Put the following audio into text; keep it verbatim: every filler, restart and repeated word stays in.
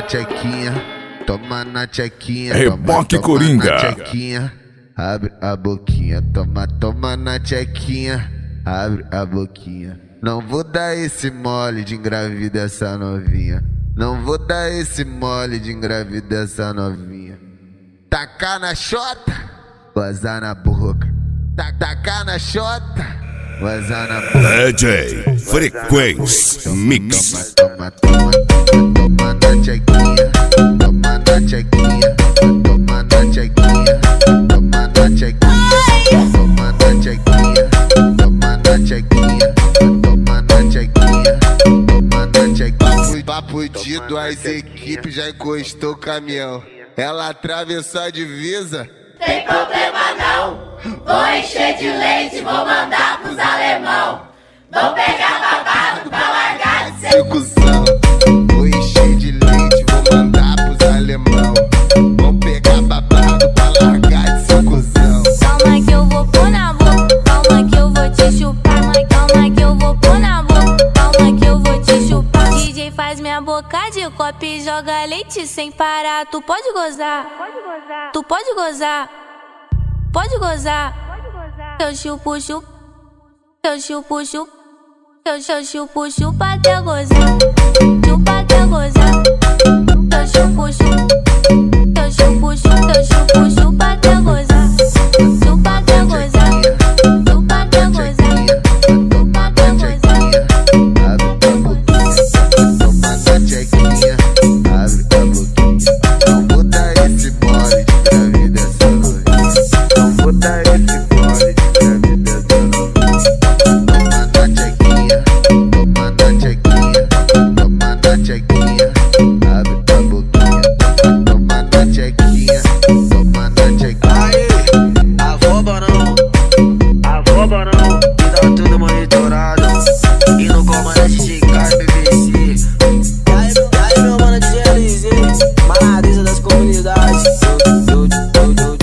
tchequinha, toma na tchequinha. Reboque toma, Coringa. Toma na tchequinha, abre a boquinha. Toma, toma na tchequinha, abre a boquinha. Não vou dar esse mole de engravidar essa novinha. Não vou dar esse mole de engravidar essa novinha. Tacar na chota, gozar na boca. Tacar na chota, gozar na boca. D J Frequência Mix. Toma, toma, toma, toma na tchequinha. Toma na tchequinha. Toma na tchequinha. Toma na tchequinha. Toma na tchequinha. Toma na tchequinha. Toma na tchequinha. Toma na tchequinha. Papo de duas equipes, já encostou o caminhão. Ela atravessou a divisa. Tem problema não, vou encher de leite, vou mandar pros alemão. Vou pegar babado pra largar de ser cuzão. Vou encher de leite, vou mandar pros alemão. Vou pegar babado pra largar de ser cuzão. Calma que eu vou pôr na boca, calma que eu vou te chupar. Calma que eu vou pôr na boca, calma que eu vou te chupar. D J faz minha boca de copo e joga leite sem parar. Tu pode gozar, tu pode gozar, pode gozar. Eu chupo, chupo, eu chupo, chupo, eu chupo, chupo até gozar.